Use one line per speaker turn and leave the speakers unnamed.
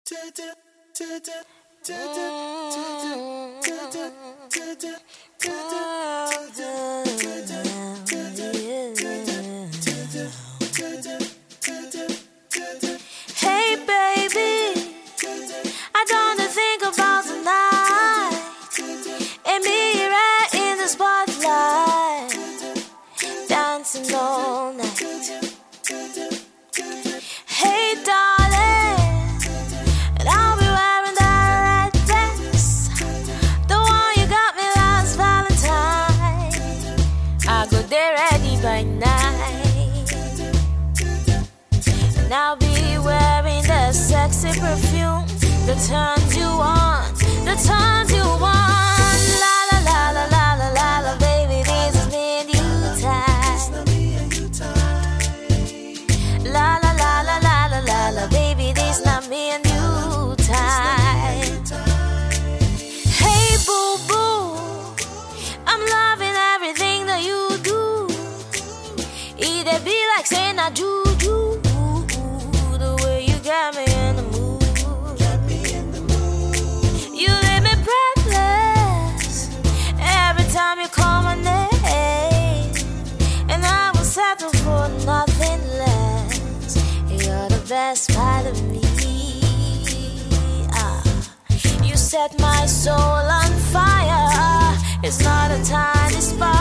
Hey baby, I don't think about tonight and me right in the spotlight, dancing all night. Hey darling, and I'll be wearing that red dress, the one you got me last Valentine. I'll go there ready by night, and I'll be wearing the sexy perfume that turns you on, that turns you on. La la la la la la la la, baby, this is me and you time. La la la la la la la la, baby, this not me and you time. Hey boo boo, I'm loving everything that you do. It'd be like saying I juju, the way you got me in the mood. You leave me breathless every time you call my name, and I will settle for nothing less. You're the best part of me. You set my soul on fire. It's not a tiny spark.